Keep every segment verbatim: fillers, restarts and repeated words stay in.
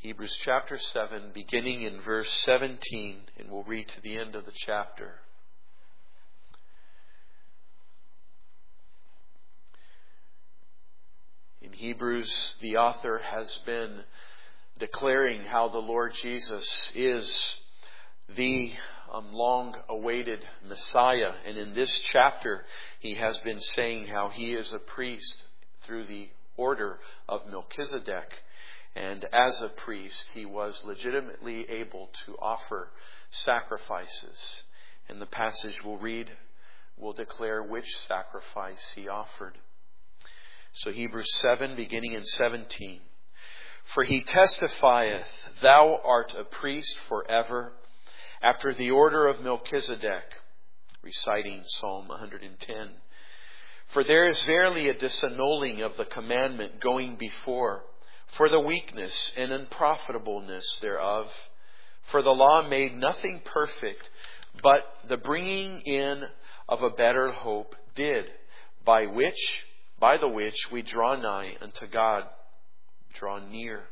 Hebrews chapter seven, beginning in verse seventeen, and we'll read to the end of the chapter. In Hebrews, the author has been declaring how the Lord Jesus is the um, long-awaited Messiah. And in this chapter, he has been saying how he is a priest through the order of Melchizedek. And as a priest, he was legitimately able to offer sacrifices. And the passage we'll read will declare which sacrifice he offered. So Hebrews seven, beginning in seventeen. For he testifieth, thou art a priest forever, after the order of Melchizedek, reciting Psalm one hundred ten. For there is verily a disannulling of the commandment going before, for the weakness and unprofitableness thereof. For the law made nothing perfect, but the bringing in of a better hope did, by which, by the which we draw nigh unto God, draw near.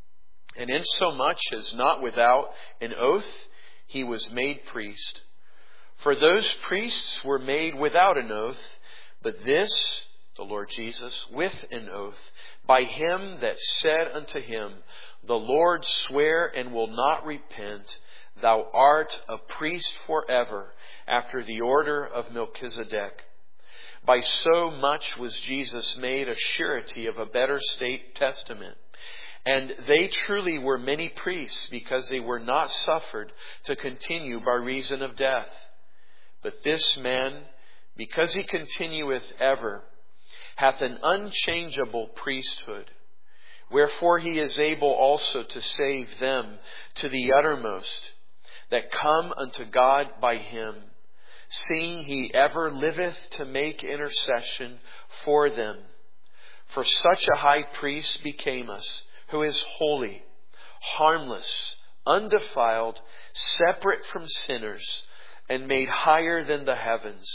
And insomuch as not without an oath he was made priest. For those priests were made without an oath, but this, the Lord Jesus, with an oath, by him that said unto him, the Lord sware and will not repent, thou art a priest forever, after the order of Melchizedek. By so much was Jesus made a surety of a better state testament. And they truly were many priests, because they were not suffered to continue by reason of death. But this man, because he continueth ever, hath an unchangeable priesthood. Wherefore he is able also to save them to the uttermost, that come unto God by him, seeing he ever liveth to make intercession for them. For such a high priest became us, who is holy, harmless, undefiled, separate from sinners, and made higher than the heavens,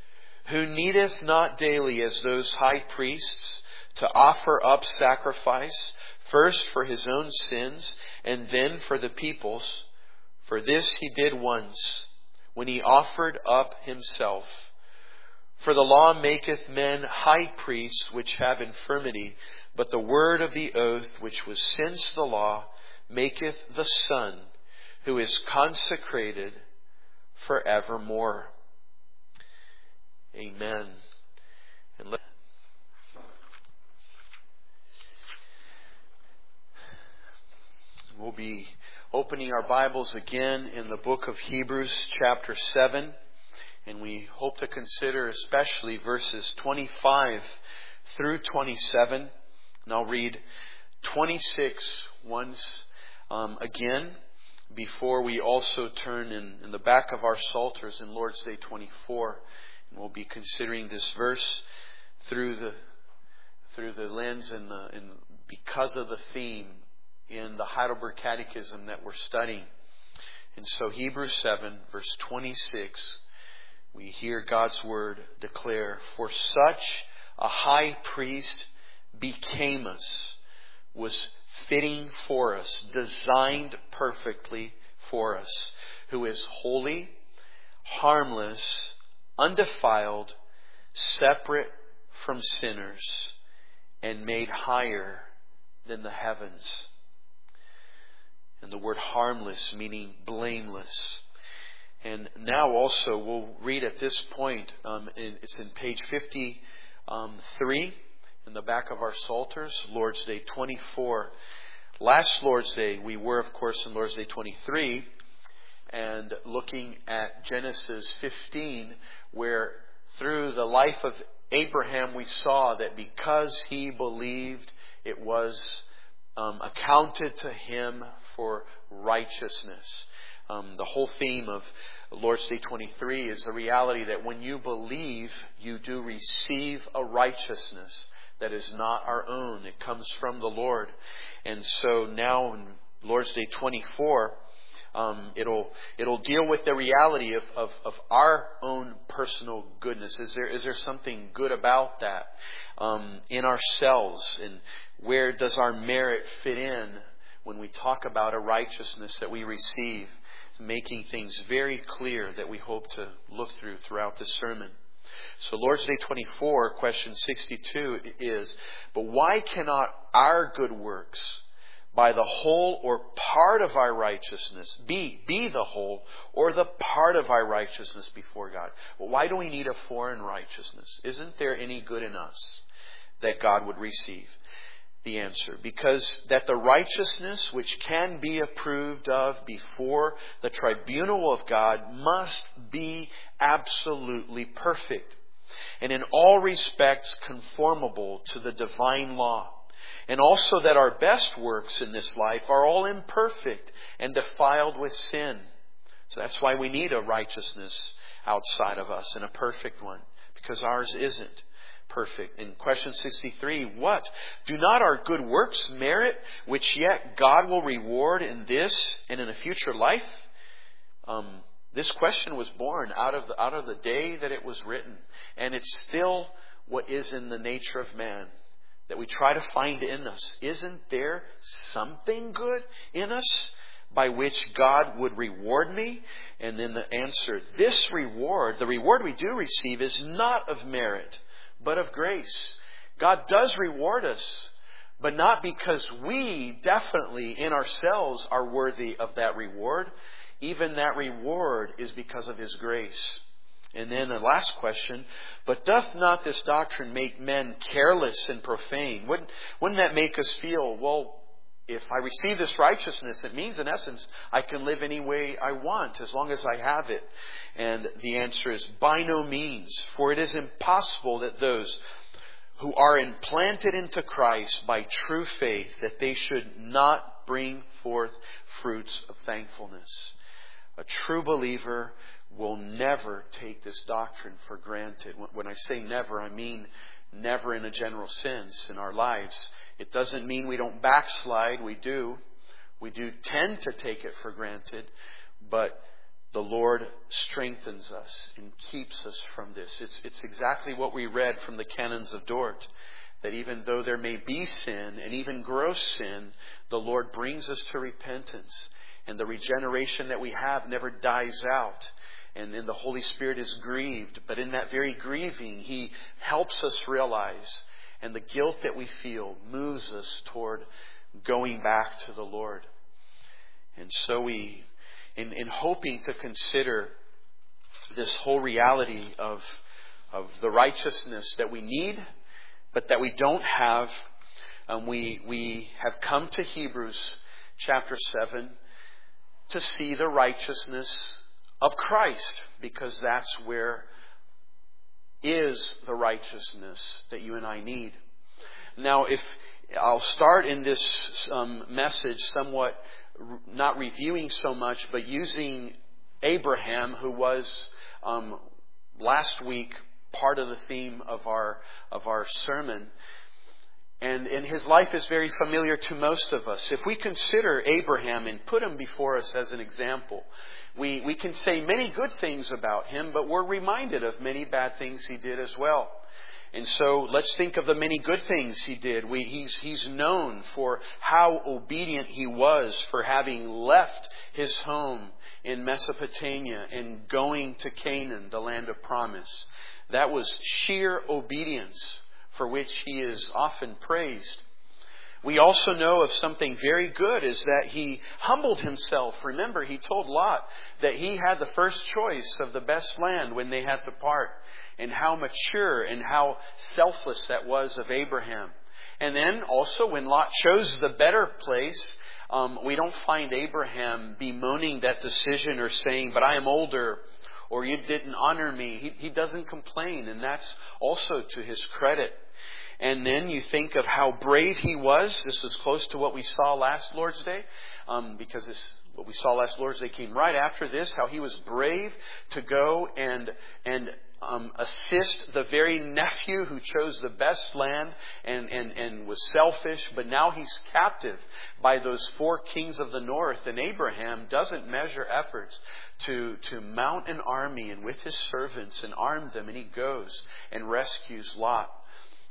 who needeth not daily as those high priests to offer up sacrifice, first for his own sins, and then for the people's. For this he did once, when he offered up himself. For the law maketh men high priests which have infirmity, but the word of the oath, which was since the law, maketh the Son, who is consecrated forevermore. Amen. And let we'll be opening our Bibles again in the book of Hebrews chapter seven. And we hope to consider especially verses twenty-five through twenty-seven. And I'll read twenty-six once um, again before we also turn in, in the back of our Psalters in Lord's Day twenty-four. And we'll be considering this verse through the through the lens and, the, and because of the theme in the Heidelberg Catechism that we're studying. And so Hebrews seven, verse twenty-six, we hear God's word declare, for such a high priest became us, was fitting for us, designed perfectly for us, who is holy, harmless, undefiled, separate from sinners, and made higher than the heavens. And the word harmless meaning blameless. And now also we'll read at this point, um, in, it's in page fifty-three in the back of our Psalters, Lord's Day twenty-four. Last Lord's Day we were of course in Lord's Day twenty-three and looking at Genesis fifteen, where through the life of Abraham we saw that because he believed, it was um, accounted to him for righteousness. Um, the whole theme of Lord's Day twenty-three is the reality that when you believe, you do receive a righteousness that is not our own. It comes from the Lord. And so now in Lord's Day twenty-four, um, it'll it'll deal with the reality of, of, of our own personal goodness. Is there is there something good about that um, in ourselves? And where does our merit fit in when we talk about a righteousness that we receive, making things very clear that we hope to look through throughout this sermon. So Lord's Day twenty-four, question sixty-two is, but why cannot our good works, by the whole or part of our righteousness, be, be the whole or the part of our righteousness before God? Well, why do we need a foreign righteousness? Isn't there any good in us that God would receive? The answer, because that the righteousness which can be approved of before the tribunal of God must be absolutely perfect, and in all respects conformable to the divine law. And also that our best works in this life are all imperfect and defiled with sin. So that's why we need a righteousness outside of us, and a perfect one, because ours isn't perfect. In question sixty-three, what? Do not our good works merit, which yet God will reward in this and in a future life? Um, this question was born out of the, out of the day that it was written. And it's still what is in the nature of man, that we try to find in us. Isn't there something good in us by which God would reward me? And then the answer, this reward, the reward we do receive, is not of merit, but of grace. God does reward us, but not because we definitely in ourselves are worthy of that reward. Even that reward is because of His grace. And then the last question, but doth not this doctrine make men careless and profane? Wouldn't, wouldn't that make us feel, well, if I receive this righteousness, it means in essence I can live any way I want as long as I have it? And the answer is by no means. For it is impossible that those who are implanted into Christ by true faith, that they should not bring forth fruits of thankfulness. A true believer will never take this doctrine for granted. When I say never, I mean never in a general sense in our lives. It doesn't mean we don't backslide. We do. We do tend to take it for granted. But the Lord strengthens us and keeps us from this. It's, it's exactly what we read from the Canons of Dort. That even though there may be sin, and even gross sin, the Lord brings us to repentance. And the regeneration that we have never dies out. And then the Holy Spirit is grieved. But in that very grieving, He helps us realize, and the guilt that we feel moves us toward going back to the Lord. And so we, in, in hoping to consider this whole reality of, of the righteousness that we need, but that we don't have, um, we, we have come to Hebrews chapter seven to see the righteousness of Christ, because that's where is the righteousness that you and I need. Now, if I'll start in this um, message somewhat not reviewing so much, but using Abraham, who was um, last week part of the theme of our of our sermon. And, and his life is very familiar to most of us. If we consider Abraham and put him before us as an example, we, we can say many good things about him, but we're reminded of many bad things he did as well. And so let's think of the many good things he did. We, he's, he's known for how obedient he was, for having left his home in Mesopotamia and going to Canaan, the land of promise. That was sheer obedience, for which he is often praised. We also know of something very good, is that he humbled himself. Remember, he told Lot that he had the first choice of the best land when they had to part. And how mature and how selfless that was of Abraham. And then also when Lot chose the better place, um, we don't find Abraham bemoaning that decision or saying, but I am older, or you didn't honor me. He, he doesn't complain, and that's also to his credit. And then you think of how brave he was. This was close to what we saw last Lord's Day, um, because this, what we saw last Lord's Day came right after this. How he was brave to go and and um, assist the very nephew who chose the best land and, and, and was selfish. But now he's captive by those four kings of the north. And Abraham doesn't measure efforts to, to mount an army and with his servants and arm them. And he goes and rescues Lot.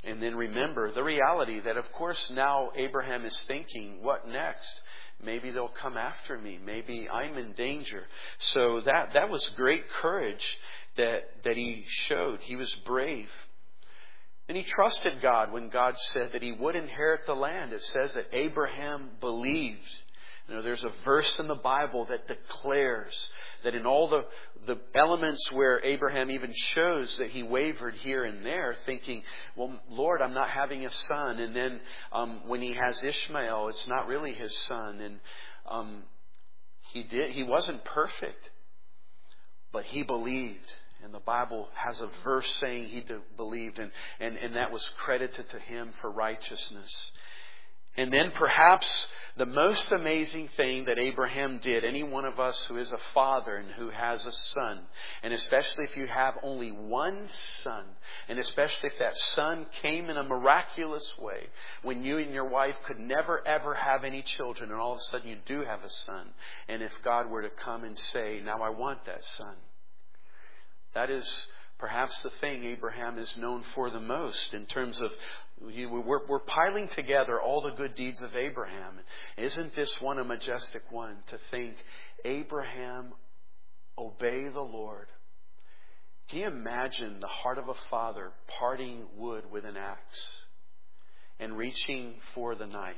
And then remember the reality that, of course, now Abraham is thinking, what next? Maybe they'll come after me. Maybe I'm in danger. So that, that was great courage that, that he showed. He was brave. And he trusted God when God said that he would inherit the land. It says that Abraham believed. You know, there's a verse in the Bible that declares that in all the, the elements where Abraham even shows that he wavered here and there, thinking, well, Lord, I'm not having a son. And then um, when he has Ishmael, it's not really his son. And um, he did. He wasn't perfect, but he believed. And the Bible has a verse saying he believed, and, and, and that was credited to him for righteousness. And then perhaps the most amazing thing that Abraham did, any one of us who is a father and who has a son, and especially if you have only one son, and especially if that son came in a miraculous way, when you and your wife could never ever have any children, and all of a sudden you do have a son, and if God were to come and say, now I want that son. That is perhaps the thing Abraham is known for the most in terms of, we're, we're piling together all the good deeds of Abraham. Isn't this one a majestic one to think, Abraham, obey the Lord? Can you imagine the heart of a father parting wood with an axe and reaching for the knife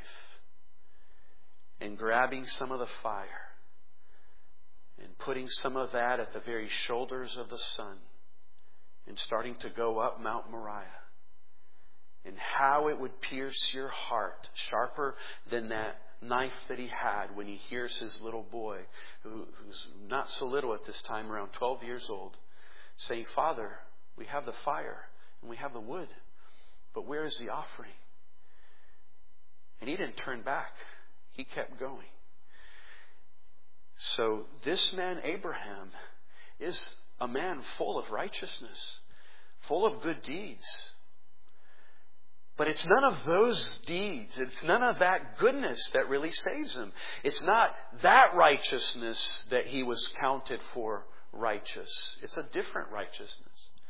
and grabbing some of the fire and putting some of that at the very shoulders of the son and starting to go up Mount Moriah? And how it would pierce your heart, sharper than that knife that he had when he hears his little boy, who, who's not so little at this time, around twelve years old, saying, Father, we have the fire and we have the wood, but where is the offering? And he didn't turn back. He kept going. So this man, Abraham, is a man full of righteousness, full of good deeds. But it's none of those deeds, it's none of that goodness that really saves him. It's not that righteousness that he was counted for righteous. It's a different righteousness.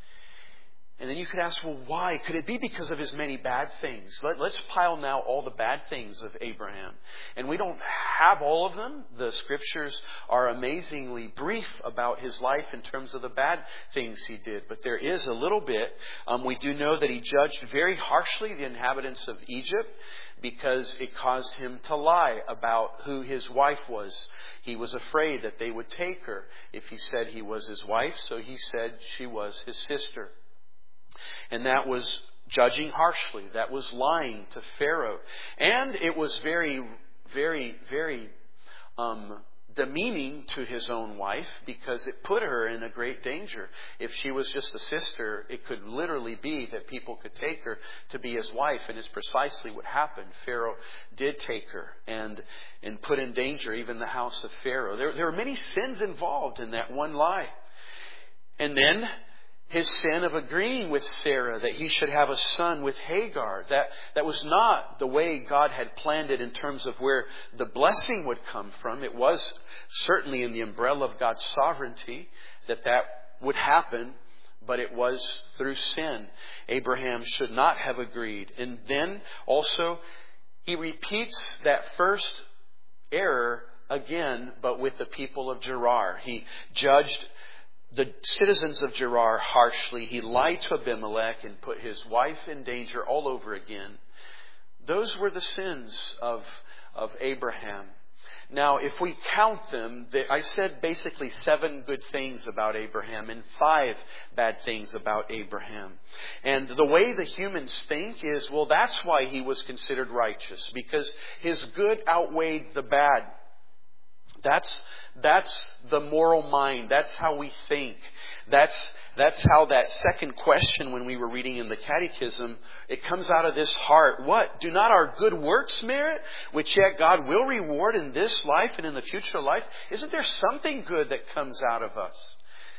And then you could ask, well, why? Could it be because of his many bad things? Let, let's pile now all the bad things of Abraham. And we don't have all of them. The scriptures are amazingly brief about his life in terms of the bad things he did. But there is a little bit. Um, we do know that he judged very harshly the inhabitants of Egypt because it caused him to lie about who his wife was. He was afraid that they would take her if he said he was his wife. So he said she was his sister. And that was judging harshly. That was lying to Pharaoh. And it was very, very, very um, demeaning to his own wife because it put her in a great danger. If she was just a sister, it could literally be that people could take her to be his wife. And it's precisely what happened. Pharaoh did take her and, and put in danger even the house of Pharaoh. There, there were many sins involved in that one lie. And then his sin of agreeing with Sarah that he should have a son with Hagar. That, that was not the way God had planned it in terms of where the blessing would come from. It was certainly in the umbrella of God's sovereignty that that would happen, but it was through sin. Abraham should not have agreed. And then also he repeats that first error again, but with the people of Gerar. He judged the citizens of Gerar harshly. He lied to Abimelech and put his wife in danger all over again. Those were the sins of, of Abraham. Now, if we count them, I said basically seven good things about Abraham and five bad things about Abraham. And the way the humans think is, well, that's why he was considered righteous, because his good outweighed the bad. That's that's the moral mind. That's how we think. That's that's how that second question when we were reading in the Catechism, it comes out of this heart. What? Do not our good works merit, which yet God will reward in this life and in the future life? Isn't there something good that comes out of us?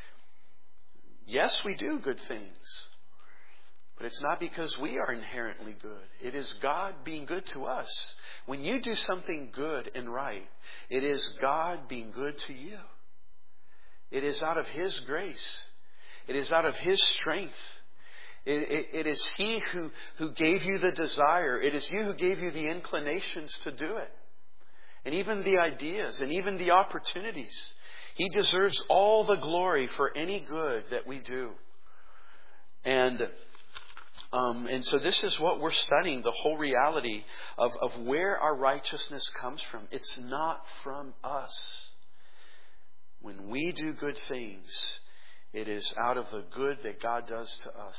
Yes, we do good things. But it's not because we are inherently good. It is God being good to us. When you do something good and right, it is God being good to you. It is out of His grace. It is out of His strength. It, it, it is He who, who gave you the desire. It is you who gave you the inclinations to do it. And even the ideas and even the opportunities. He deserves all the glory for any good that we do. And um, and so this is what we're studying, the whole reality of, of where our righteousness comes from. It's not from us. When we do good things, it is out of the good that God does to us.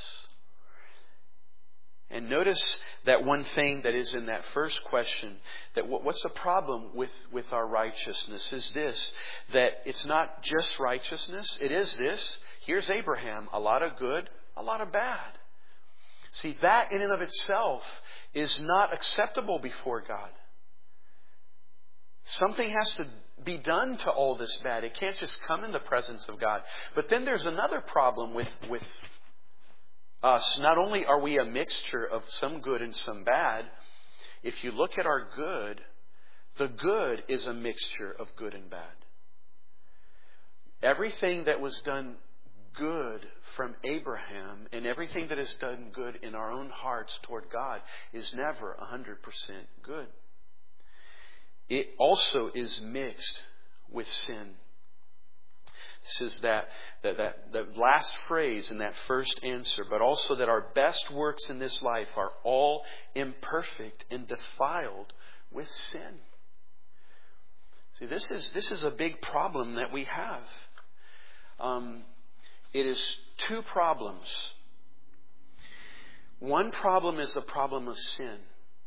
And notice that one thing that is in that first question, that what's the problem with, with our righteousness is this, that it's not just righteousness, it is this. Here's Abraham, a lot of good, a lot of bad. See, that in and of itself is not acceptable before God. Something has to be done to all this bad. It can't just come in the presence of God. But then there's another problem with, with us. Not only are we a mixture of some good and some bad, if you look at our good, the good is a mixture of good and bad. Everything that was done good from Abraham and everything that is done good in our own hearts toward God is never one hundred percent good. It also is mixed with sin. This is that, that, that, that last phrase in that first answer, but also that our best works in this life are all imperfect and defiled with sin. See, this is, this is a big problem that we have. Um, it is two problems. One problem is the problem of sin.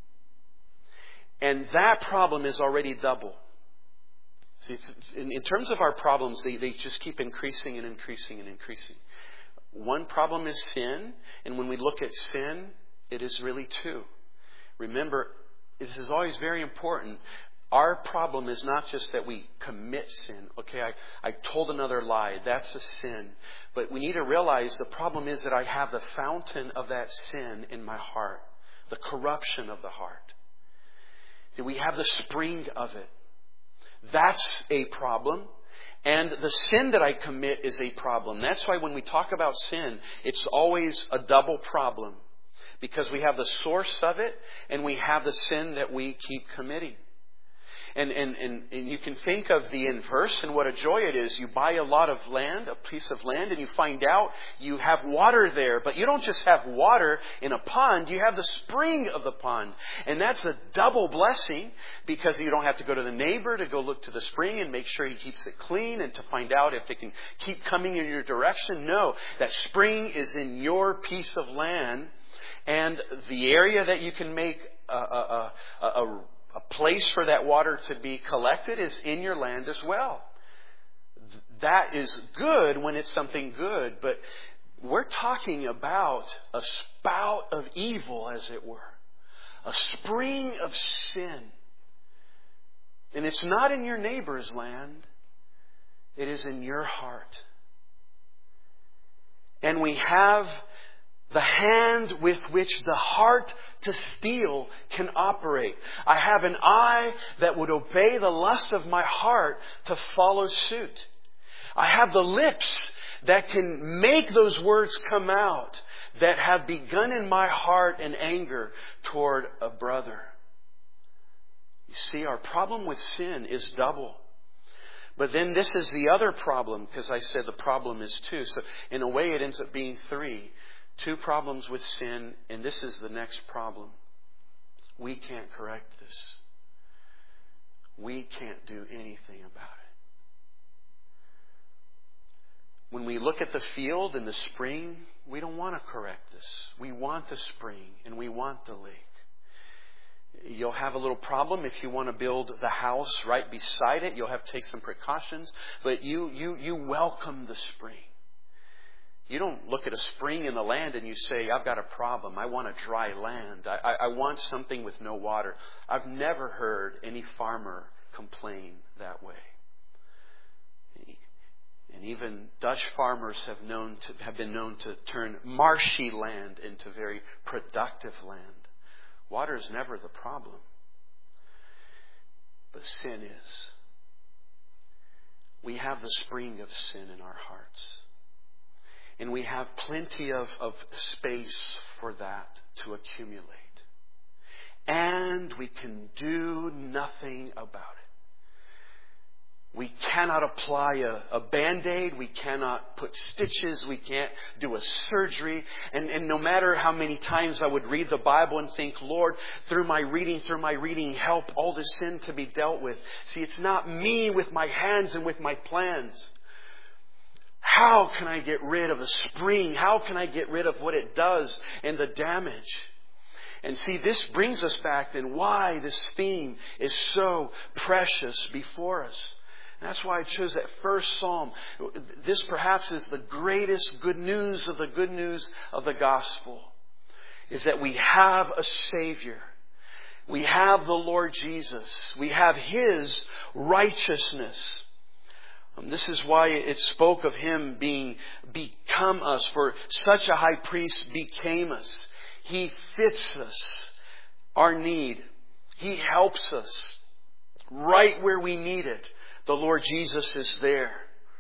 And that problem is already double. See, in, in terms of our problems, they, they just keep increasing and increasing and increasing. One problem is sin, and when we look at sin, it is really two. Remember, this is always very important. Our problem is not just that we commit sin. Okay, I, I told another lie. That's a sin. But we need to realize the problem is that I have the fountain of that sin in my heart. The corruption of the heart. See, we have the spring of it. That's a problem. And the sin that I commit is a problem. That's why when we talk about sin, it's always a double problem. Because we have the source of it and we have the sin that we keep committing. And, and, and, and you can think of the inverse and what a joy it is. You buy a lot of land, a piece of land, and you find out you have water there. But you don't just have water in a pond, you have the spring of the pond. And that's a double blessing because you don't have to go to the neighbor to go look to the spring and make sure he keeps it clean and to find out if it can keep coming in your direction. No, that spring is in your piece of land. And the area that you can make a, a, a, a A place for that water to be collected is in your land as well. That is good when it's something good, but we're talking about a spout of evil, as it were. A spring of sin. And it's not in your neighbor's land. It is in your heart. And we have the hand with which the heart to steal can operate. I have an eye that would obey the lust of my heart to follow suit. I have the lips that can make those words come out that have begun in my heart in anger toward a brother. You see, our problem with sin is double. But then this is the other problem, because I said the problem is two. So in a way it ends up being three. Two problems with sin, and this is the next problem. We can't correct this. We can't do anything about it. When we look at the field and the spring, we don't want to correct this. We want the spring and we want the lake. You'll have a little problem if you want to build the house right beside it. You'll have to take some precautions, but you you you welcome the spring. You don't look at a spring in the land and you say, I've got a problem. I want a dry land. I, I, I want something with no water. I've never heard any farmer complain that way. And even Dutch farmers have known to have been known to turn marshy land into very productive land. Water is never the problem. But sin is. We have the spring of sin in our hearts. And we have plenty of, of space for that to accumulate. And we can do nothing about it. We cannot apply a, a Band-Aid. We cannot put stitches. We can't do a surgery. And, and no matter how many times I would read the Bible and think, Lord, through my reading, through my reading, help all this sin to be dealt with. See, it's not me with my hands and with my plans. How can I get rid of a spring? How can I get rid of what it does and the damage? And see, this brings us back then why this theme is so precious before us. And that's why I chose that first psalm. This perhaps is the greatest good news of the good news of the gospel. Is that we have a Savior. We have the Lord Jesus. We have His righteousness. Um, this is why it spoke of Him being become us. For such a high priest became us. He fits us, our need. He helps us right where we need it. The Lord Jesus is there.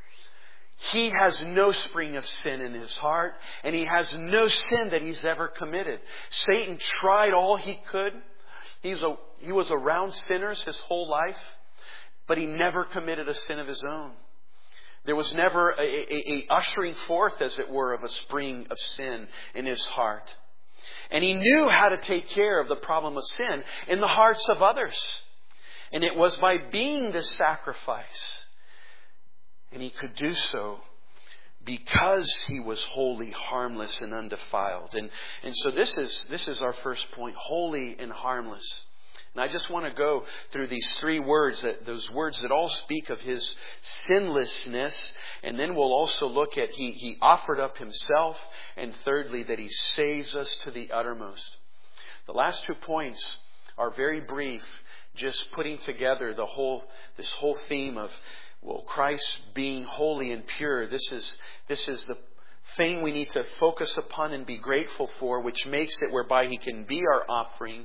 He has no spring of sin in His heart, and He has no sin that He's ever committed. Satan tried all he could. He's a, he was around sinners his whole life, but he never committed a sin of his own. There was never a, a, a ushering forth, as it were, of a spring of sin in his heart. And he knew how to take care of the problem of sin in the hearts of others. And it was by being this sacrifice. And He could do so because He was holy, harmless, and undefiled. And, and so this is, this is our first point, holy and harmless. And I just want to go through these three words, that those words that all speak of His sinlessness. And then we'll also look at He, he offered up Himself. And thirdly, that He saves us to the uttermost. The last two points are very brief, just putting together the whole, this whole theme of, well, Christ being holy and pure. This is, this is the thing we need to focus upon and be grateful for, which makes it whereby He can be our offering.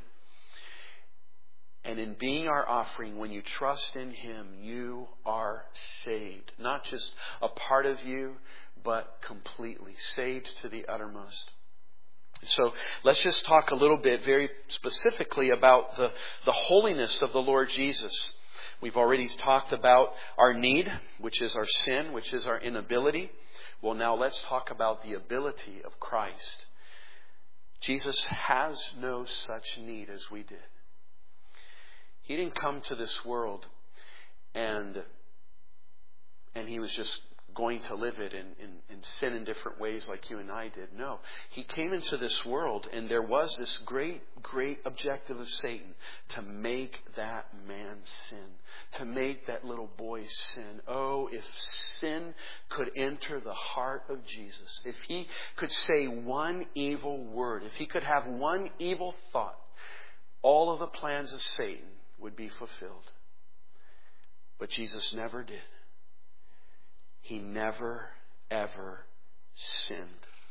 And in being our offering, when you trust in Him, you are saved. Not just a part of you, but completely saved to the uttermost. So let's just talk a little bit very specifically about the, the holiness of the Lord Jesus. We've already talked about our need, which is our sin, which is our inability. Well, now let's talk about the ability of Christ. Jesus has no such need as we did. He didn't come to this world and, and He was just going to live it and, and, and sin in different ways like you and I did. No. He came into this world, and there was this great, great objective of Satan to make that man sin. To make that little boy sin. Oh, if sin could enter the heart of Jesus. If He could say one evil word. If He could have one evil thought. All of the plans of Satan would be fulfilled. But Jesus never did. He never, ever sinned.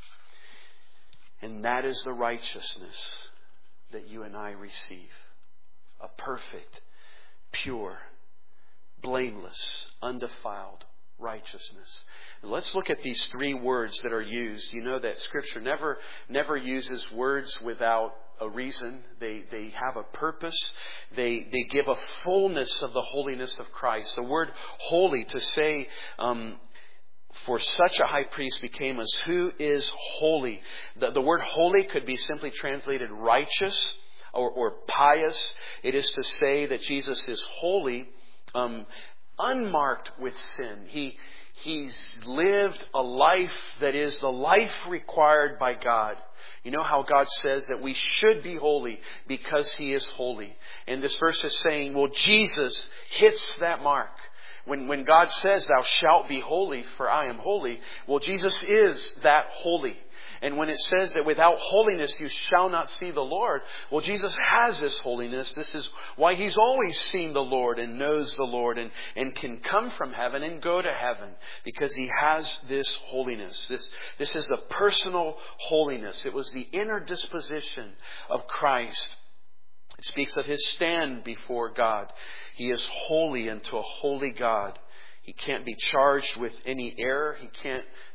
And that is the righteousness that you and I receive. A perfect, pure, blameless, undefiled righteousness. And let's look at these three words that are used. You know that Scripture never, never uses words without a reason. They, they have a purpose. They, they give a fullness of the holiness of Christ. The word holy, to say, um, for such a high priest became us, who is holy. The, the word holy could be simply translated righteous or, or pious. It is to say that Jesus is holy, um, unmarked with sin. He, he's lived a life that is the life required by God. You know how God says that we should be holy because He is holy. And this verse is saying, well, Jesus hits that mark. When, when God says, thou shalt be holy, for I am holy, well, Jesus is that holy. And when it says that without holiness you shall not see the Lord, well, Jesus has this holiness. This is why He's always seen the Lord and knows the Lord and, and can come from heaven and go to heaven, because He has this holiness. This, this is a personal holiness. It was the inner disposition of Christ. It speaks of His stand before God. He is holy unto a holy God. He can't be charged with any error. He can't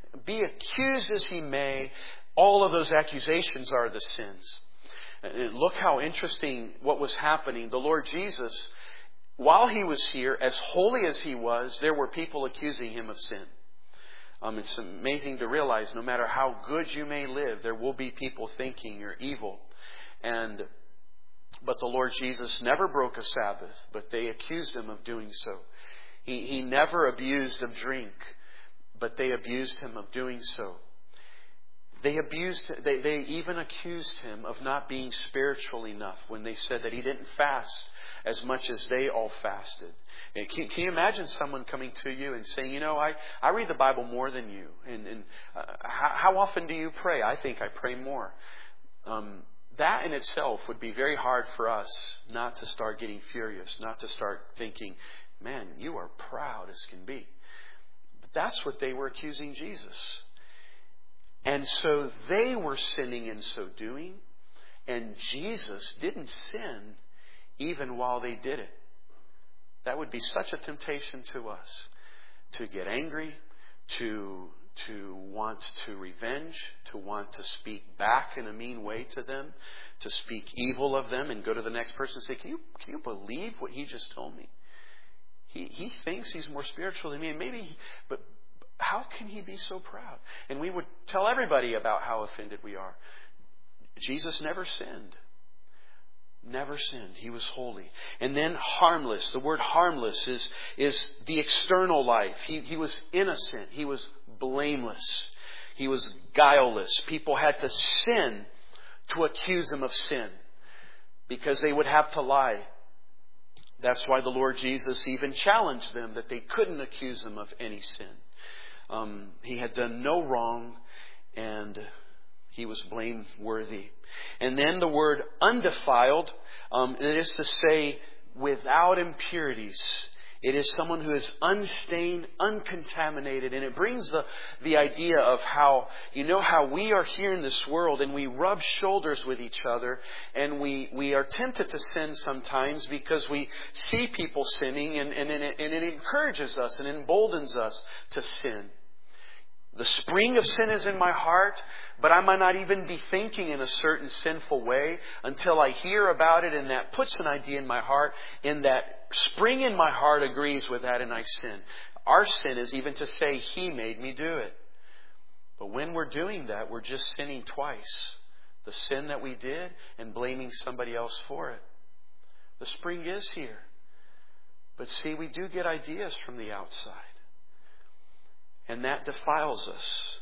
Be accused as he may, all of those accusations are the sins. Look how interesting what was happening. The Lord Jesus, while he was here, as holy as he was, there were people accusing him of sin. Um, it's amazing to realize no matter how good you may live, there will be people thinking you're evil. And but the Lord Jesus never broke a Sabbath, but they accused him of doing so. He, he never abused of drink, but they abused him of doing so. They abused, they, they even accused him of not being spiritual enough when they said that he didn't fast as much as they all fasted. And can, can you imagine someone coming to you and saying, you know, I, I read the Bible more than you. And, and uh, how, how often do you pray? I think I pray more. Um, that in itself would be very hard for us not to start getting furious, not to start thinking, man, you are proud as can be. But that's what they were accusing Jesus. And so they were sinning in so doing, and Jesus didn't sin even while they did it. That would be such a temptation to us, to get angry, to, to want to revenge, to want to speak back in a mean way to them, to speak evil of them and go to the next person and say, can you, can you believe what he just told me? He, he thinks he's more spiritual than me, and maybe, but how can he be so proud? And we would tell everybody about how offended we are. Jesus never sinned. Never sinned. He was holy. And then harmless. The word harmless is, is the external life. He, he was innocent. He was blameless. He was guileless. People had to sin to accuse him of sin because they would have to lie. That's why the Lord Jesus even challenged them that they couldn't accuse him of any sin. Um, he had done no wrong, and he was blameworthy. And then the word undefiled, um, it is to say without impurities. It is someone who is unstained, uncontaminated. And it brings the, the idea of how, you know how we are here in this world and we rub shoulders with each other, and we, we are tempted to sin sometimes because we see people sinning, and, and, and, it, and it encourages us and emboldens us to sin. The spring of sin is in my heart, but I might not even be thinking in a certain sinful way until I hear about it, and that puts an idea in my heart, and that spring in my heart agrees with that, and I sin. Our sin is even to say, He made me do it. But when we're doing that, we're just sinning twice. The sin that we did and blaming somebody else for it. The spring is here. But see, we do get ideas from the outside. And that defiles us.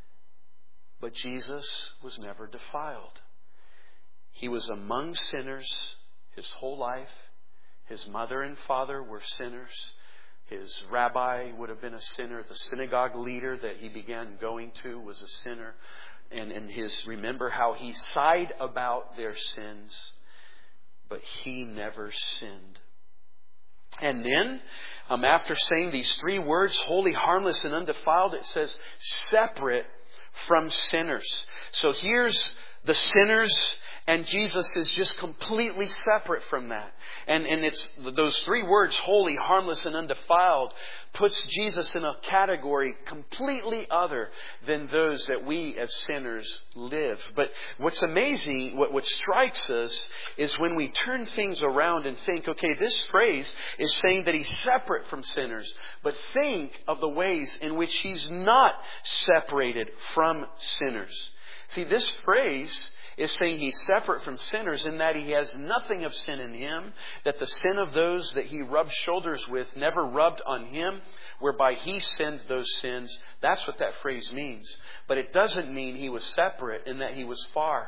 But Jesus was never defiled. He was among sinners his whole life. His mother and father were sinners. His rabbi would have been a sinner. The synagogue leader that he began going to was a sinner. And, and his, remember how he sighed about their sins, but he never sinned. And then, um, after saying these three words, holy, harmless, and undefiled, it says separate from sinners. So here's the sinners, and Jesus is just completely separate from that. And, and it's those three words, holy, harmless, and undefiled, puts Jesus in a category completely other than those that we as sinners live. But what's amazing, what, what strikes us, is when we turn things around and think, okay, this phrase is saying that He's separate from sinners. But think of the ways in which He's not separated from sinners. See, this phrase is saying He's separate from sinners in that He has nothing of sin in Him, that the sin of those that He rubbed shoulders with never rubbed on Him, whereby He sinned those sins. That's what that phrase means. But it doesn't mean He was separate in that He was far.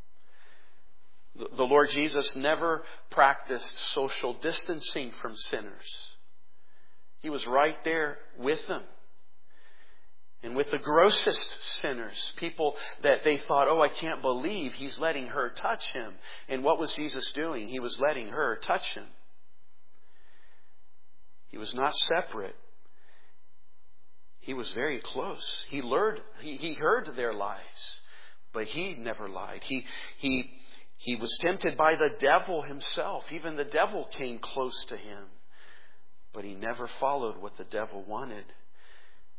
The Lord Jesus never practiced social distancing from sinners. He was right there with them. And with the grossest sinners, people that they thought, oh, I can't believe He's letting her touch Him. And what was Jesus doing? He was letting her touch Him. He was not separate. He was very close. He learned, he, he heard their lies, but He never lied. He, he, he was tempted by the devil himself. Even the devil came close to Him, but He never followed what the devil wanted.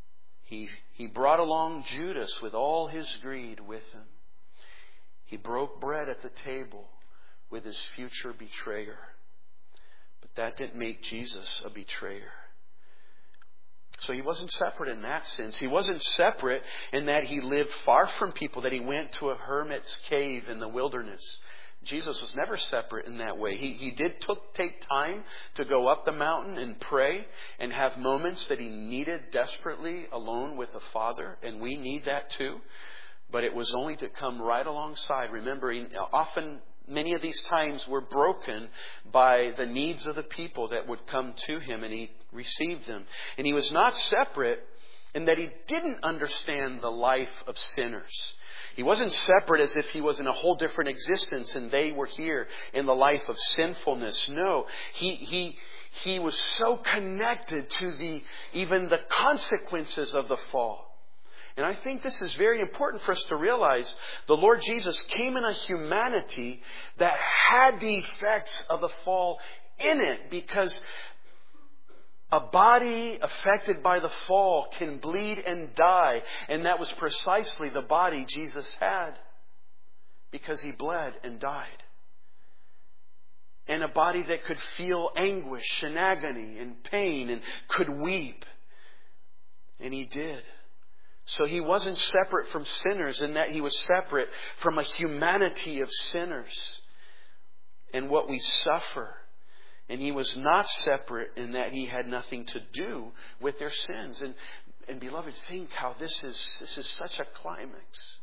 He, he brought along Judas with all his greed with him. He broke bread at the table with his future betrayer. But that didn't make Jesus a betrayer. So he wasn't separate in that sense. He wasn't separate in that he lived far from people, that he went to a hermit's cave in the wilderness. Jesus was never separate in that way. He, he did took, take time to go up the mountain and pray and have moments that he needed desperately alone with the Father. And we need that too. But it was only to come right alongside. Remember, he, often many of these times were broken by the needs of the people that would come to him, and he received them. And he was not separate in that he didn't understand the life of sinners. He wasn't separate as if he was in a whole different existence and they were here in the life of sinfulness. No, he he he was so connected to the even the consequences of the fall. And I think this is very important for us to realize. The Lord Jesus came in a humanity that had the effects of the fall in it, because a body affected by the fall can bleed and die. And that was precisely the body Jesus had, because he bled and died. And a body that could feel anguish and agony and pain and could weep. And he did. So he wasn't separate from sinners in that he was separate from a humanity of sinners and what we suffer. And he was not separate in that he had nothing to do with their sins. And, and beloved, think how this is, this is such a climax.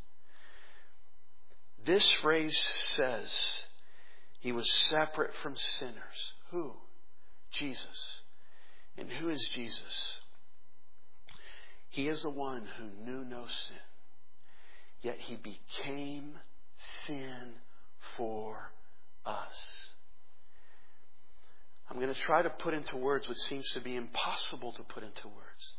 This phrase says he was separate from sinners. Who? Jesus. And who is Jesus? He is the one who knew no sin. Yet he became sin for us. I'm going to try to put into words what seems to be impossible to put into words.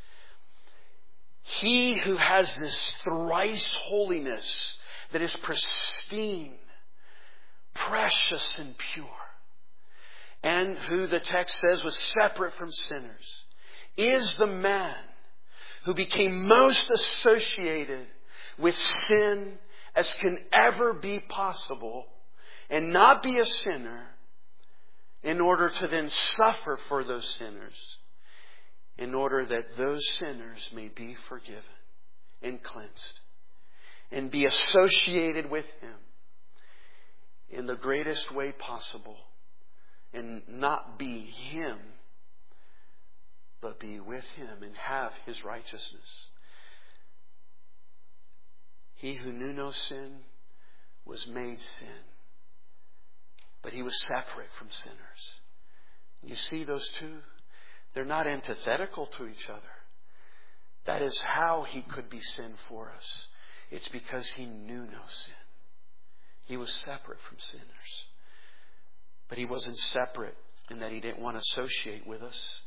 He who has this thrice holiness that is pristine, precious and pure, and who the text says was separate from sinners, is the man who became most associated with sin as can ever be possible, and not be a sinner, in order to then suffer for those sinners, in order that those sinners may be forgiven and cleansed, and be associated with him in the greatest way possible, and not be him, but be with him and have his righteousness. He who knew no sin was made sin, but he was separate from sinners. You see those two? They're not antithetical to each other. That is how he could be sin for us. It's because he knew no sin. He was separate from sinners. But he wasn't separate in that he didn't want to associate with us.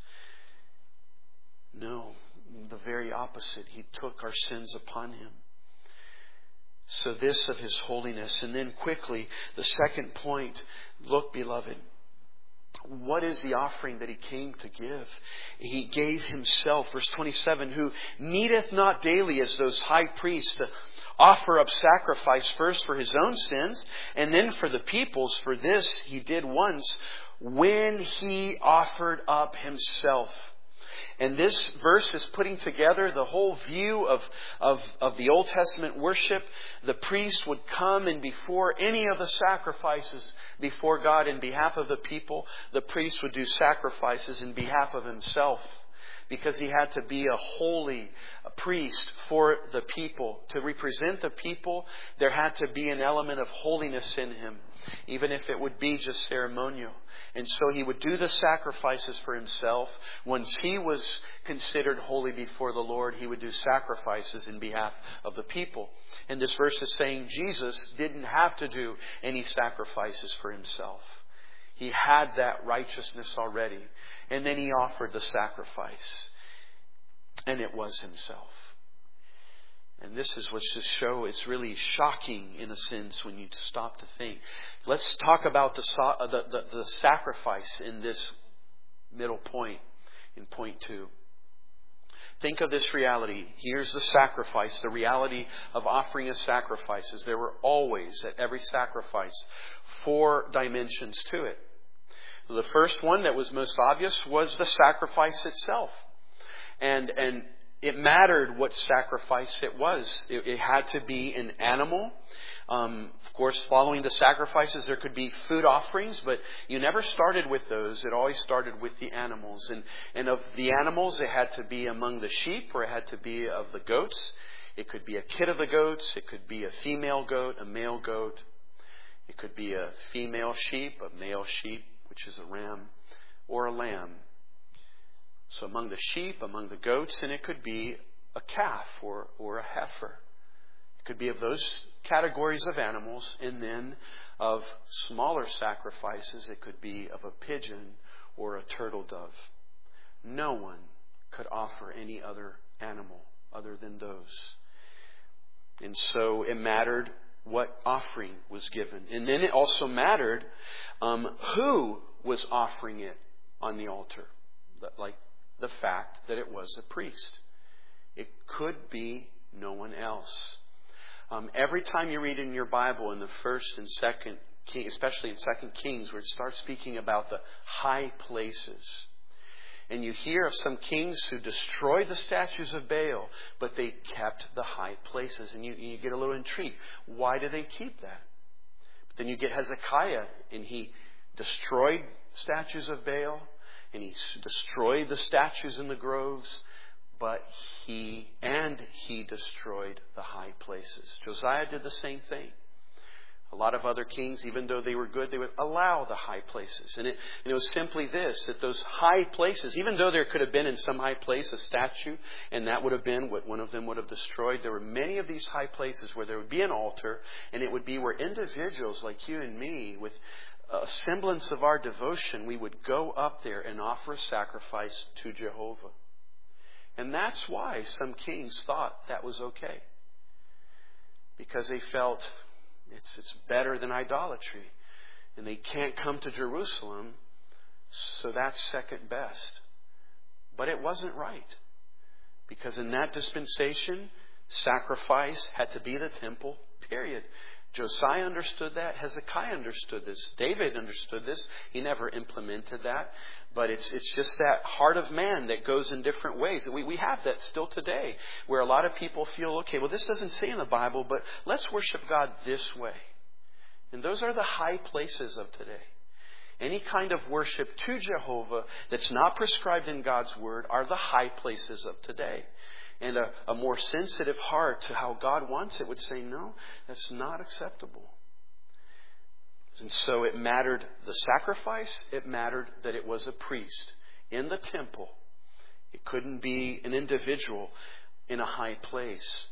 No, the very opposite. He took our sins upon him. So this of his holiness. And then quickly, the second point. Look, beloved, what is the offering that he came to give? He gave himself. Verse twenty-seven, who needeth not daily as those high priests to offer up sacrifice first for his own sins and then for the people's. For this he did once when he offered up himself. And this verse is putting together the whole view of, of, of the Old Testament worship. The priest would come, and before any of the sacrifices before God in behalf of the people, the priest would do sacrifices in behalf of himself, because he had to be a holy priest for the people. To represent the people, there had to be an element of holiness in him, even if it would be just ceremonial. And so he would do the sacrifices for himself. Once he was considered holy before the Lord, he would do sacrifices in behalf of the people. And this verse is saying Jesus didn't have to do any sacrifices for himself. He had that righteousness already. And then he offered the sacrifice. And it was himself. And this is what's to show it's really shocking in a sense when you stop to think. Let's talk about the, the, the, the sacrifice in this middle point, in point two. Think of this reality. Here's the sacrifice, the reality of offering as sacrifices. There were always, at every sacrifice, four dimensions to it. The first one that was most obvious was the sacrifice itself. And, and it mattered what sacrifice it was. It, it had to be an animal. Um, of course, following the sacrifices, there could be food offerings, but you never started with those. It always started with the animals. And, and of the animals, it had to be among the sheep, or it had to be of the goats. It could be a kid of the goats. It could be a female goat, a male goat. It could be a female sheep, a male sheep, which is a ram, or a lamb. So among the sheep, among the goats, and it could be a calf or, or a heifer. It could be of those categories of animals, and then of smaller sacrifices, it could be of a pigeon or a turtle dove. No one could offer any other animal other than those. And so it mattered what offering was given. And then it also mattered um, who was offering it on the altar. Like the fact that it was a priest. It could be no one else. Um, every time you read in your Bible in the first and second King, especially in Second Kings, where it starts speaking about the high places, and you hear of some kings who destroyed the statues of Baal, but they kept the high places. And you, you get a little intrigued. Why do they keep that? But then you get Hezekiah, and he destroyed statues of Baal, and he destroyed the statues in the groves, but he, and he destroyed the high places. Josiah did the same thing. A lot of other kings, even though they were good, they would allow the high places. And it, and it was simply this, that those high places, even though there could have been in some high place a statue, and that would have been what one of them would have destroyed, there were many of these high places where there would be an altar, and it would be where individuals like you and me, with a semblance of our devotion, we would go up there and offer a sacrifice to Jehovah. And that's why some kings thought that was okay. Because they felt It's, it's better than idolatry. And they can't come to Jerusalem, so that's second best. But it wasn't right. Because in that dispensation, sacrifice had to be the temple, period. Josiah understood that. Hezekiah understood this. David understood this. He never implemented that. But it's it's just that heart of man that goes in different ways. We, we have that still today, where a lot of people feel, okay, well, this doesn't say in the Bible, but let's worship God this way. And those are the high places of today. Any kind of worship to Jehovah that's not prescribed in God's Word are the high places of today. And a, a more sensitive heart to how God wants it would say, no, that's not acceptable. And so it mattered the sacrifice. It mattered that it was a priest in the temple. It couldn't be an individual in a high place.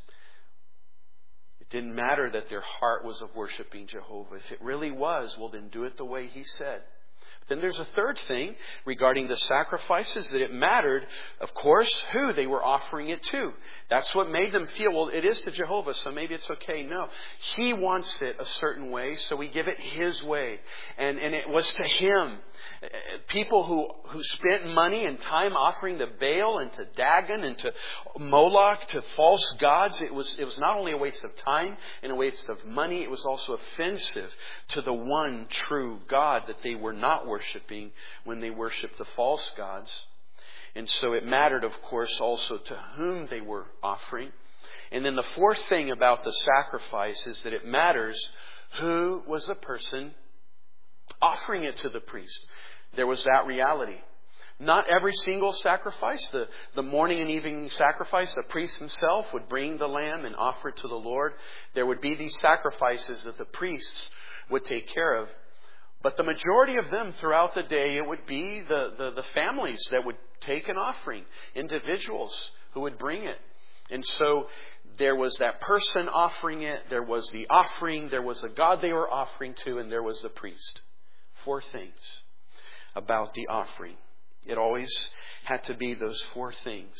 It didn't matter that their heart was of worshiping Jehovah. If it really was, well, then do it the way He said. Then there's a third thing regarding the sacrifices, that it mattered, of course, who they were offering it to. That's what made them feel, well, it is to Jehovah, so maybe it's okay. No, He wants it a certain way, so we give it His way. And, and it was to Him. People who, who spent money and time offering to Baal and to Dagon and to Moloch, to false gods, it was, it was not only a waste of time and a waste of money, it was also offensive to the one true God that they were not worshiping when they worshiped the false gods. And so it mattered, of course, also to whom they were offering. And then the fourth thing about the sacrifice is that it matters who was the person offering it to the priest. There was that reality. Not every single sacrifice, the, the morning and evening sacrifice, the priest himself would bring the lamb and offer it to the Lord. There would be these sacrifices that the priests would take care of. But the majority of them throughout the day, it would be the, the, the families that would take an offering, individuals who would bring it. And so there was that person offering it, there was the offering, there was a God they were offering to, and there was the priest. Four things about the offering. It always had to be those four things.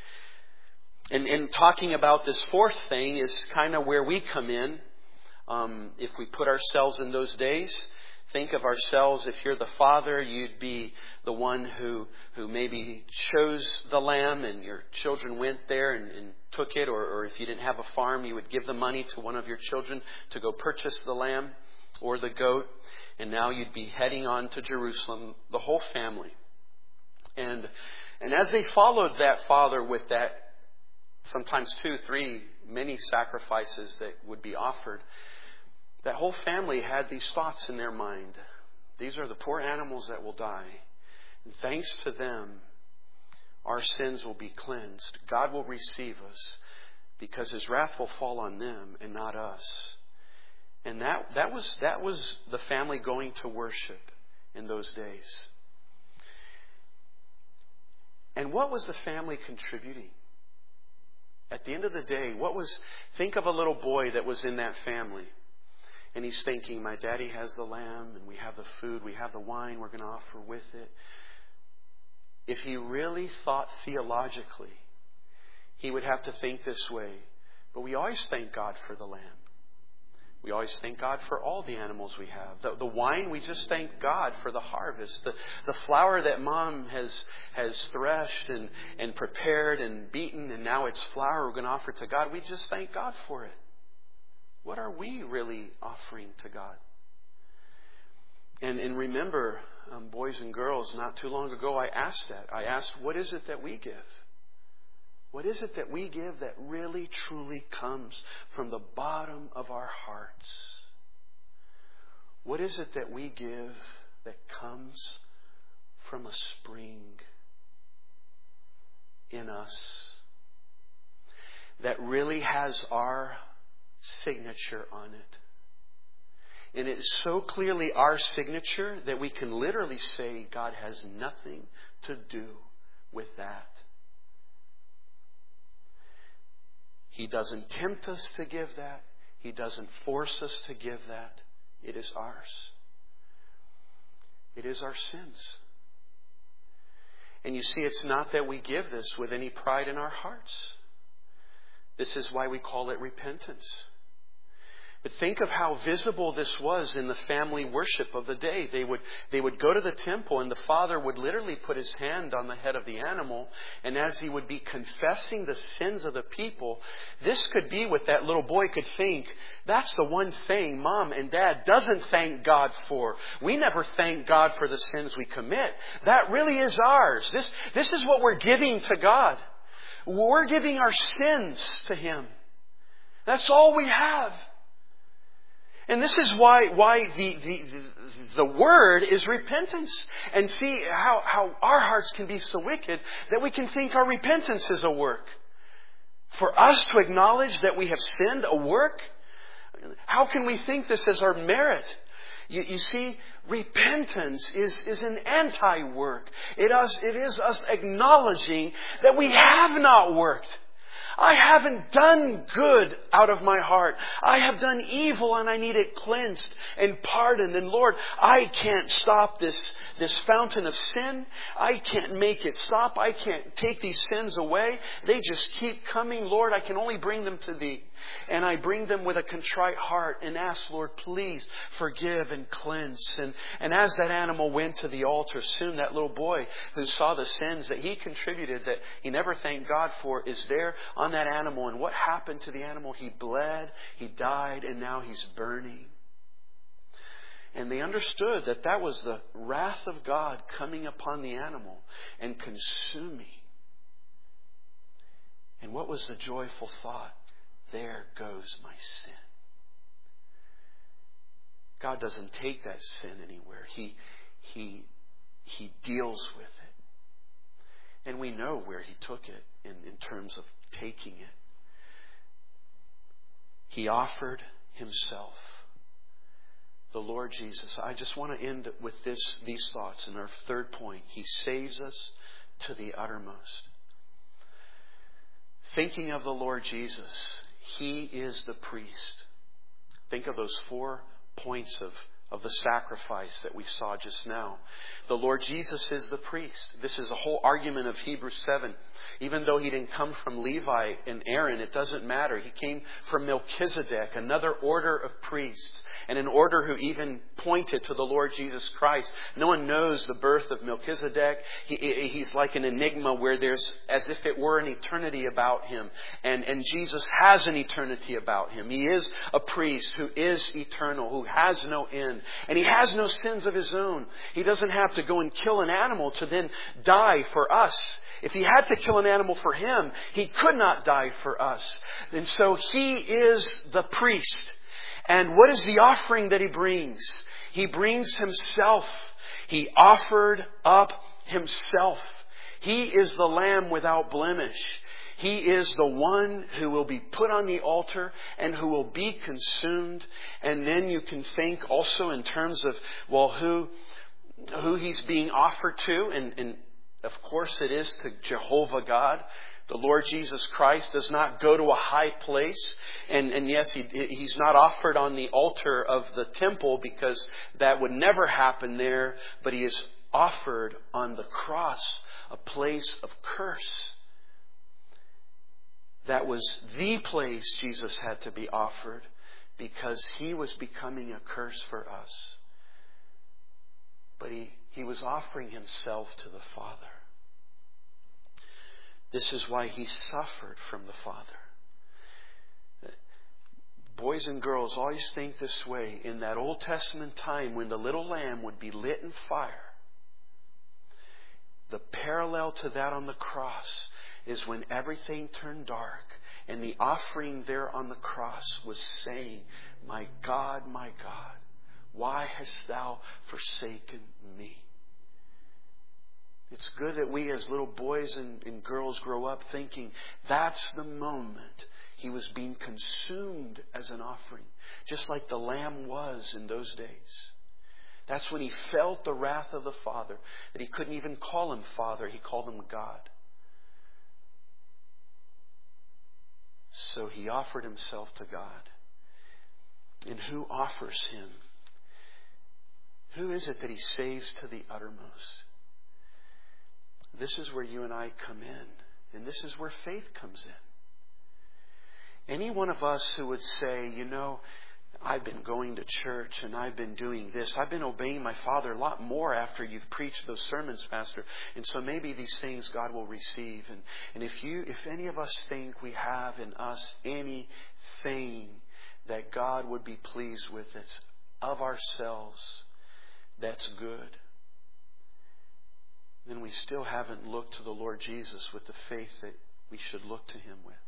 And, and talking about this fourth thing is kind of where we come in. Um, if we put ourselves in those days, think of ourselves, if you're the father, you'd be the one who, who maybe chose the lamb and your children went there and, and took it. Or, or if you didn't have a farm, you would give the money to one of your children to go purchase the lamb or the goat. And now you'd be heading on to Jerusalem, the whole family. And, and as they followed that father with that, sometimes two, three, many sacrifices that would be offered, that whole family had these thoughts in their mind. These are the poor animals that will die. And thanks to them, our sins will be cleansed. God will receive us because His wrath will fall on them and not us. And that, that was, that was the family going to worship in those days. And what was the family contributing? At the end of the day, what was, think of a little boy that was in that family. And he's thinking, my daddy has the lamb and we have the food, we have the wine we're going to offer with it. If he really thought theologically, he would have to think this way. But we always thank God for the lamb. We always thank God for all the animals we have. The, the wine, we just thank God for the harvest. The, the flour that Mom has has threshed and, and prepared and beaten, and now it's flour we're going to offer to God. We just thank God for it. What are we really offering to God? And, and remember, um, boys and girls, not too long ago I asked that. I asked, what is it that we give? What is it that we give that really, truly comes from the bottom of our hearts? What is it that we give that comes from a spring in us that really has our signature on it? And it is so clearly our signature that we can literally say God has nothing to do with that. He doesn't tempt us to give that. He doesn't force us to give that. It is ours. It is our sins. And you see, it's not that we give this with any pride in our hearts. This is why we call it repentance. But think of how visible this was in the family worship of the day. They would, they would go to the temple and the father would literally put his hand on the head of the animal. And as he would be confessing the sins of the people, this could be what that little boy could think. That's the one thing Mom and Dad doesn't thank God for. We never thank God for the sins we commit. That really is ours. This, this is what we're giving to God. We're giving our sins to Him. That's all we have. And this is why why the, the, the word is repentance. And see how, how our hearts can be so wicked that we can think our repentance is a work. For us to acknowledge that we have sinned, a work? How can we think this as our merit? You, you see, repentance is, is an anti-work. It is, it is us acknowledging that we have not worked. I haven't done good out of my heart. I have done evil and I need it cleansed and pardoned. And Lord, I can't stop this, this fountain of sin. I can't make it stop. I can't take these sins away. They just keep coming. Lord, I can only bring them to Thee. And I bring them with a contrite heart and ask, Lord, please forgive and cleanse. And, and as that animal went to the altar, soon that little boy who saw the sins that he contributed, that he never thanked God for, is there on that animal. And what happened to the animal? He bled, he died, and now he's burning. And they understood that that was the wrath of God coming upon the animal and consuming. And what was the joyful thought? There goes my sin. God doesn't take that sin anywhere. He, he, he deals with it. And we know where He took it in, in terms of taking it. He offered Himself. The Lord Jesus. I just want to end with this, these thoughts in our third point. He saves us to the uttermost. Thinking of the Lord Jesus, He is the priest. Think of those four points of, of the sacrifice that we saw just now. The Lord Jesus is the priest. This is a whole argument of Hebrews seven. Even though he didn't come from Levi and Aaron, it doesn't matter. He came from Melchizedek, another order of priests, and an order who even pointed to the Lord Jesus Christ. No one knows the birth of Melchizedek. He, he's like an enigma where there's as if it were an eternity about him. And, and Jesus has an eternity about him. He is a priest who is eternal, who has no end. And he has no sins of his own. He doesn't have to go and kill an animal to then die for us. If he had to kill an animal for him, he could not die for us. And so he is the priest. And what is the offering that he brings? He brings himself. He offered up himself. He is the Lamb without blemish. He is the one who will be put on the altar and who will be consumed. And then you can think also in terms of, well, who, who he's being offered to. And, and of course it is to Jehovah God. The Lord Jesus Christ does not go to a high place. And, and yes, he, he's not offered on the altar of the temple because that would never happen there. But he is offered on the cross, a place of curse. That was the place Jesus had to be offered because he was becoming a curse for us. But he, he was offering himself to the Father. This is why he suffered from the Father. Boys and girls always think this way. In that Old Testament time when the little lamb would be lit in fire, the parallel to that on the cross is when everything turned dark and the offering there on the cross was saying, "My God, my God, why hast thou forsaken me?" It's good that we as little boys and, and girls grow up thinking that's the moment he was being consumed as an offering. Just like the lamb was in those days. That's when he felt the wrath of the Father. That he couldn't even call him Father. He called him God. So he offered himself to God. And who offers him? Who is it that he saves to the uttermost? This is where you and I come in. And this is where faith comes in. Any one of us who would say, you know, I've been going to church and I've been doing this. I've been obeying my Father a lot more after you've preached those sermons, Pastor. And so maybe these things God will receive. And, and if you, if any of us think we have in us anything that God would be pleased with that's of ourselves, that's good, then we still haven't looked to the Lord Jesus with the faith that we should look to Him with.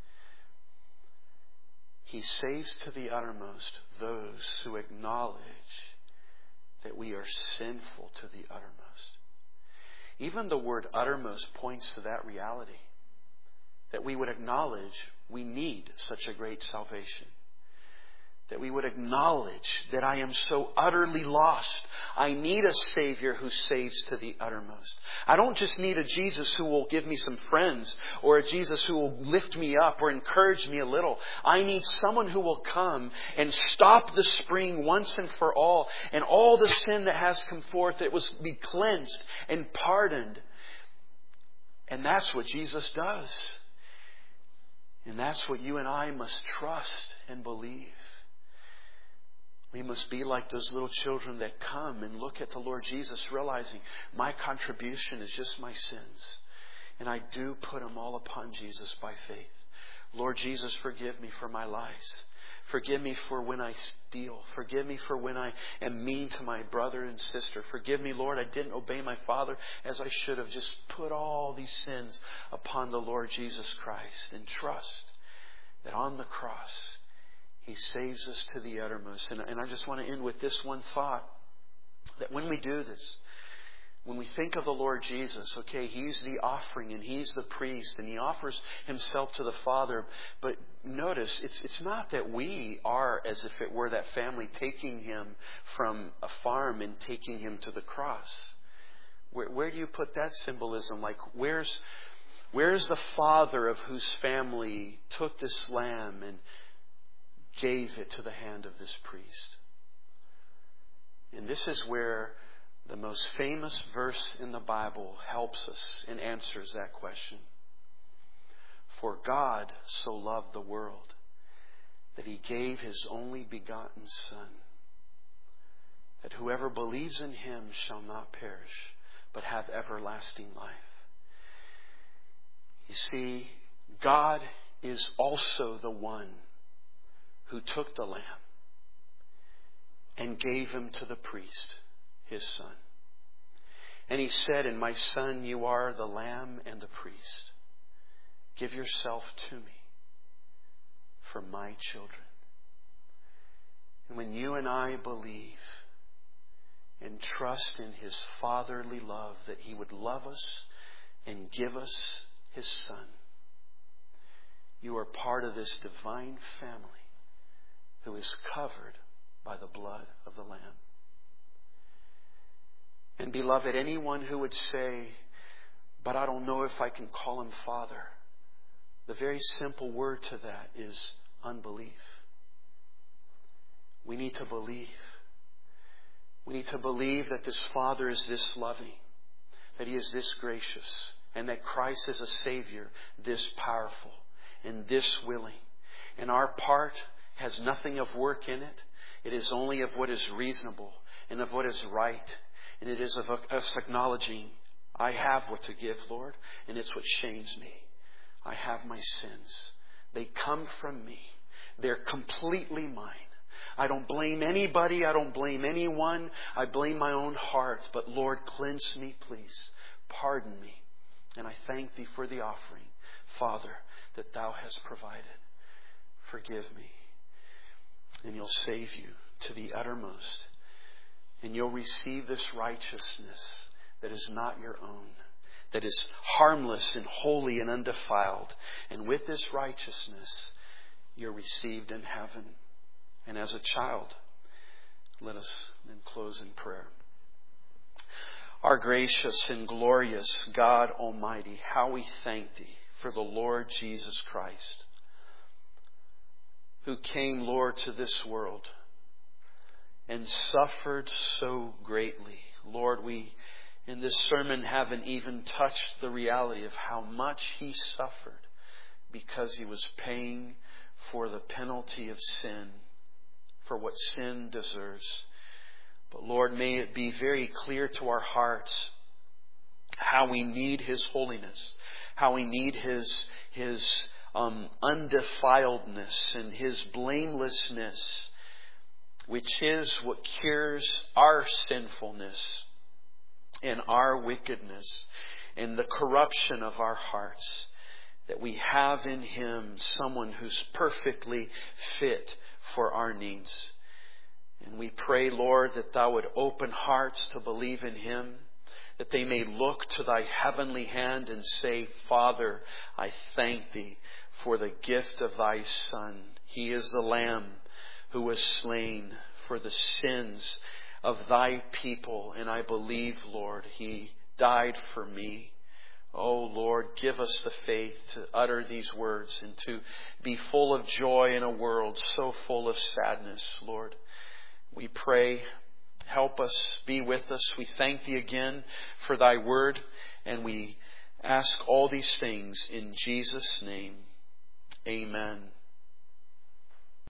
He saves to the uttermost those who acknowledge that we are sinful to the uttermost. Even the word uttermost points to that reality. That we would acknowledge we need such a great salvation. That we would acknowledge that I am so utterly lost. I need a Savior who saves to the uttermost. I don't just need a Jesus who will give me some friends or a Jesus who will lift me up or encourage me a little. I need someone who will come and stop the spring once and for all, and all the sin that has come forth, that was be cleansed and pardoned. And that's what Jesus does. And that's what you and I must trust and believe. We must be like those little children that come and look at the Lord Jesus, realizing my contribution is just my sins. And I do put them all upon Jesus by faith. Lord Jesus, forgive me for my lies. Forgive me for when I steal. Forgive me for when I am mean to my brother and sister. Forgive me, Lord, I didn't obey my Father as I should have. Just put all these sins upon the Lord Jesus Christ and trust that on the cross He saves us to the uttermost. And, and I just want to end with this one thought. That when we do this, when we think of the Lord Jesus, okay, He's the offering and He's the priest and He offers Himself to the Father. But notice, it's, it's not that we are, as if it were that family, taking Him from a farm and taking Him to the cross. Where, where do you put that symbolism? Like, where's, where's the Father of whose family took this lamb and gave it to the hand of this priest? And this is where the most famous verse in the Bible helps us and answers that question. For God so loved the world that He gave His only begotten Son, that whoever believes in Him shall not perish, but have everlasting life. You see, God is also the one who took the lamb and gave him to the priest, His Son. And He said, "And my Son, you are the lamb and the priest. Give yourself to me for my children." And when you and I believe and trust in His fatherly love, that He would love us and give us His Son, you are part of this divine family who is covered by the blood of the Lamb. And beloved, anyone who would say, "But I don't know if I can call Him Father," the very simple word to that is unbelief. We need to believe. We need to believe that this Father is this loving, that He is this gracious, and that Christ is a Savior this powerful and this willing. And our part has nothing of work in it. It is only of what is reasonable and of what is right. And it is of us acknowledging, I have what to give, Lord, and it's what shames me. I have my sins. They come from me. They're completely mine. I don't blame anybody. I don't blame anyone. I blame my own heart. But Lord, cleanse me, please. Pardon me. And I thank Thee for the offering, Father, that Thou hast provided. Forgive me. And He'll save you to the uttermost. And you'll receive this righteousness that is not your own, that is harmless and holy and undefiled. And with this righteousness, you're received in heaven. And as a child, let us then close in prayer. Our gracious and glorious God Almighty, how we thank Thee for the Lord Jesus Christ, who came, Lord, to this world and suffered so greatly. Lord, we in this sermon haven't even touched the reality of how much He suffered because He was paying for the penalty of sin, for what sin deserves. But Lord, may it be very clear to our hearts how we need His holiness, how we need His, His um, undefiledness and His blamelessness, which is what cures our sinfulness and our wickedness and the corruption of our hearts. That we have in Him someone who's perfectly fit for our needs. And we pray, Lord, that Thou would open hearts to believe in Him, that they may look to Thy heavenly hand and say, Father, I thank Thee for the gift of Thy Son. He is the Lamb who was slain for the sins of Thy people. And I believe, Lord, He died for me. Oh, Lord, give us the faith to utter these words and to be full of joy in a world so full of sadness, Lord. We pray, help us, be with us. We thank Thee again for Thy word, and we ask all these things in Jesus' name. Amen.